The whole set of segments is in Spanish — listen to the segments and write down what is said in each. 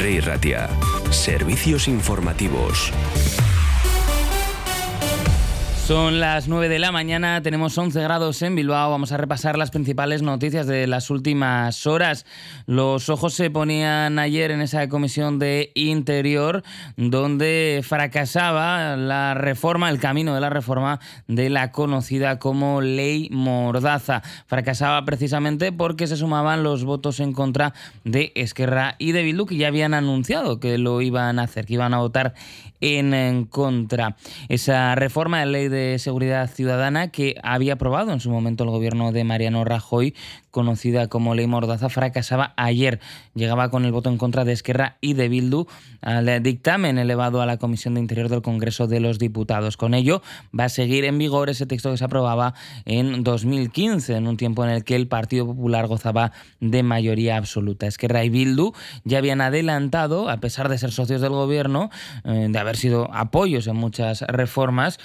Euskadi Irratia. Servicios informativos. Son las 9 de la mañana, tenemos 11 grados en Bilbao. Vamos a repasar las principales noticias de las últimas horas. Los ojos se ponían ayer en esa comisión de Interior, donde fracasaba la reforma, el camino de la reforma de la conocida como Ley Mordaza. Fracasaba precisamente porque se sumaban los votos en contra de Esquerra y de Bildu, que ya habían anunciado que lo iban a hacer, que iban a votar en contra. Esa reforma de Ley de Seguridad Ciudadana que había aprobado en su momento el gobierno de Mariano Rajoy, conocida como Ley Mordaza, fracasaba ayer. Llegaba con el voto en contra de Esquerra y de Bildu al dictamen elevado a la Comisión de Interior del Congreso de los Diputados. Con ello va a seguir en vigor ese texto que se aprobaba en 2015, en un tiempo en el que el Partido Popular gozaba de mayoría absoluta. Esquerra y Bildu ya habían adelantado, a pesar de ser socios del gobierno, de haber sido apoyos en muchas reformas,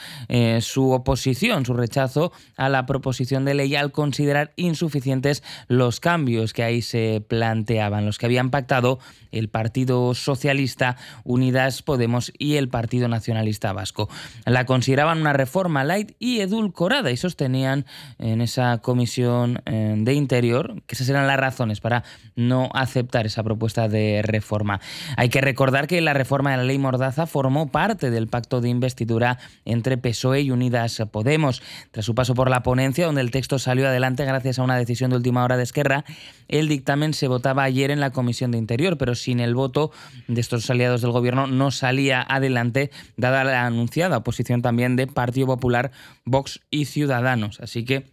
su oposición, su rechazo a la proposición de ley al considerar insuficientes los cambios que ahí se planteaban, los que habían pactado el Partido Socialista, Unidas Podemos y el Partido Nacionalista Vasco. La consideraban una reforma light y edulcorada y sostenían en esa comisión de Interior que esas eran las razones para no aceptar esa propuesta de reforma. Hay que recordar que la reforma de la Ley Mordaza formó parte del pacto de investidura entre PSOE y Unidas Podemos. Tras su paso por la ponencia, donde el texto salió adelante gracias a una decisión de última hora de Esquerra, el dictamen se votaba ayer en la Comisión de Interior, pero sin el voto de estos aliados del gobierno no salía adelante, dada la anunciada oposición también de Partido Popular, Vox y Ciudadanos. Así que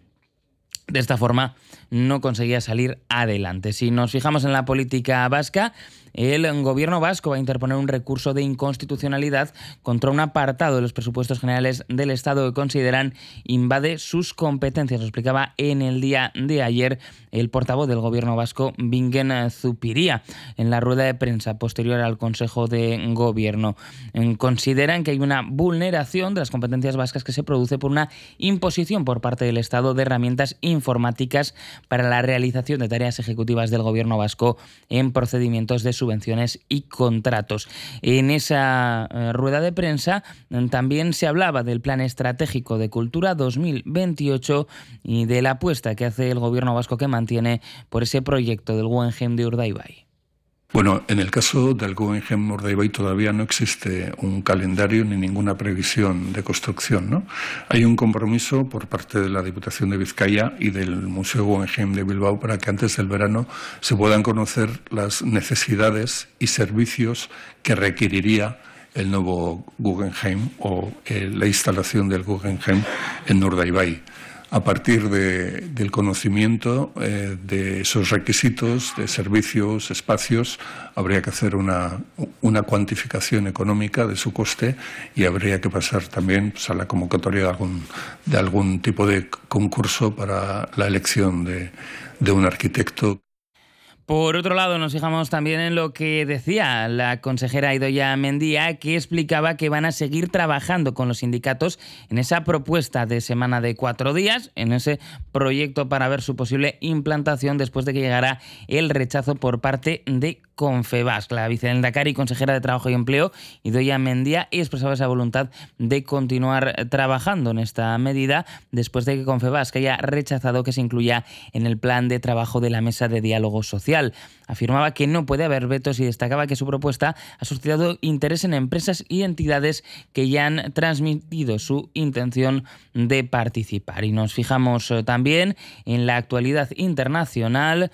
de esta forma no conseguía salir adelante. Si nos fijamos en la política vasca, el gobierno vasco va a interponer un recurso de inconstitucionalidad contra un apartado de los presupuestos generales del Estado que consideran invade sus competencias. Lo explicaba en el día de ayer el portavoz del gobierno vasco, Bingen Zupiria, en la rueda de prensa posterior al Consejo de Gobierno. Consideran que hay una vulneración de las competencias vascas que se produce por una imposición por parte del Estado de herramientas informáticas para la realización de tareas ejecutivas del gobierno vasco en procedimientos de subvenciones y contratos. En esa rueda de prensa también se hablaba del Plan Estratégico de Cultura 2028 y de la apuesta que hace el gobierno vasco que mantiene por ese proyecto del Guggenheim de Urdaibai. Bueno, en el caso del Guggenheim Urdaibai todavía no existe un calendario ni ninguna previsión de construcción, ¿no? Hay un compromiso por parte de la Diputación de Vizcaya y del Museo Guggenheim de Bilbao para que antes del verano se puedan conocer las necesidades y servicios que requeriría el nuevo Guggenheim o la instalación del Guggenheim en Urdaibai. A partir del conocimiento de esos requisitos, de servicios, espacios, habría que hacer una cuantificación económica de su coste y habría que pasar también a la convocatoria de algún tipo de concurso para la elección de un arquitecto. Por otro lado, nos fijamos también en lo que decía la consejera Idoia Mendia, que explicaba que van a seguir trabajando con los sindicatos en esa propuesta de semana de 4 días, en ese proyecto para ver su posible implantación después de que llegara el rechazo por parte de Confebask. La vicelehendakari y consejera de Trabajo y Empleo, Idoia Mendia, expresaba esa voluntad de continuar trabajando en esta medida después de que Confebask haya rechazado que se incluya en el plan de trabajo de la Mesa de Diálogo Social. Afirmaba que no puede haber vetos y destacaba que su propuesta ha suscitado interés en empresas y entidades que ya han transmitido su intención de participar. Y nos fijamos también en la actualidad internacional,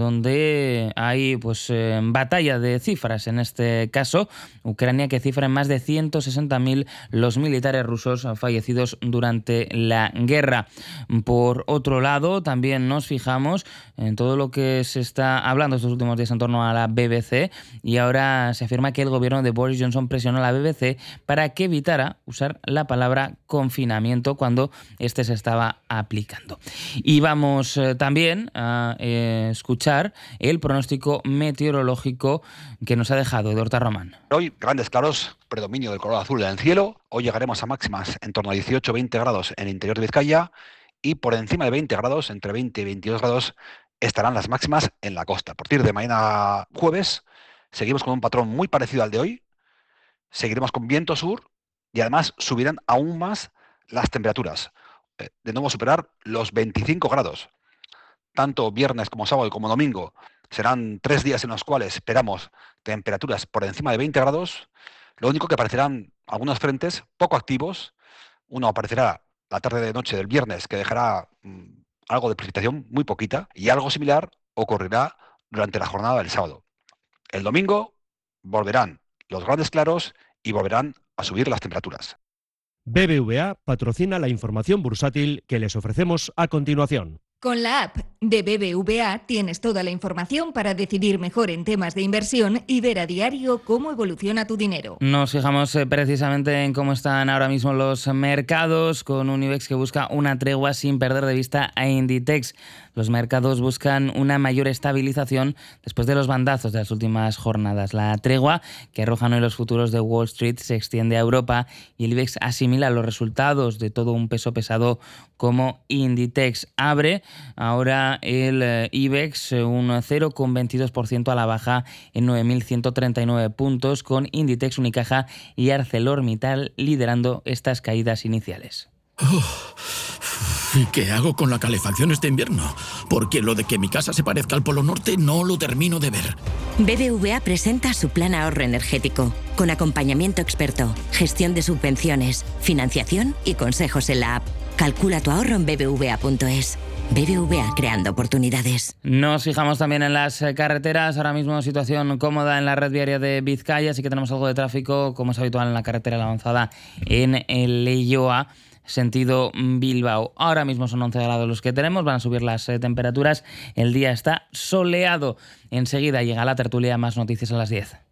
donde hay batalla de cifras. En este caso, Ucrania, que cifra en más de 160.000 los militares rusos fallecidos durante la guerra. Por otro lado, también nos fijamos en todo lo que se está hablando estos últimos días en torno a la BBC, y ahora se afirma que el gobierno de Boris Johnson presionó a la BBC para que evitara usar la palabra confinamiento cuando este se estaba aplicando. Y vamos también a escuchar el pronóstico meteorológico que nos ha dejado Eduardo Román. Hoy, grandes claros, predominio del color azul en el cielo. Hoy llegaremos a máximas en torno a 18-20 grados en el interior de Vizcaya y por encima de 20 grados, entre 20 y 22 grados, estarán las máximas en la costa. A partir de mañana jueves seguimos con un patrón muy parecido al de hoy, seguiremos con viento sur y además subirán aún más las temperaturas, de nuevo superar los 25 grados. Tanto viernes como sábado como domingo serán 3 días en los cuales esperamos temperaturas por encima de 20 grados. Lo único que aparecerán algunos frentes poco activos. Uno aparecerá la tarde de noche del viernes, que dejará algo de precipitación, muy poquita, y algo similar ocurrirá durante la jornada del sábado. El domingo volverán los grandes claros y volverán a subir las temperaturas. BBVA patrocina la información bursátil que les ofrecemos a continuación. Con la app de BBVA tienes toda la información para decidir mejor en temas de inversión y ver a diario cómo evoluciona tu dinero. Nos fijamos precisamente en cómo están ahora mismo los mercados, con un IBEX que busca una tregua sin perder de vista a Inditex. Los mercados buscan una mayor estabilización después de los bandazos de las últimas jornadas. La tregua que arrojan hoy los futuros de Wall Street se extiende a Europa y el IBEX asimila los resultados de todo un peso pesado como Inditex. Abre ahora el IBEX un 0,22% a la baja en 9.139 puntos, con Inditex, Unicaja y ArcelorMittal liderando estas caídas iniciales. ¿Y qué hago con la calefacción este invierno? Porque lo de que mi casa se parezca al Polo Norte no lo termino de ver. BBVA presenta su plan ahorro energético, con acompañamiento experto, gestión de subvenciones, financiación y consejos en la app. Calcula tu ahorro en bbva.es. BBVA, creando oportunidades. Nos fijamos también en las carreteras. Ahora mismo situación cómoda en la red viaria de Vizcaya, así que tenemos algo de tráfico, como es habitual en la carretera La Avanzada en el Leioa, sentido Bilbao. Ahora mismo son 11 grados los que tenemos, van a subir las temperaturas. El día está soleado. Enseguida llega la tertulia, más noticias a las 10.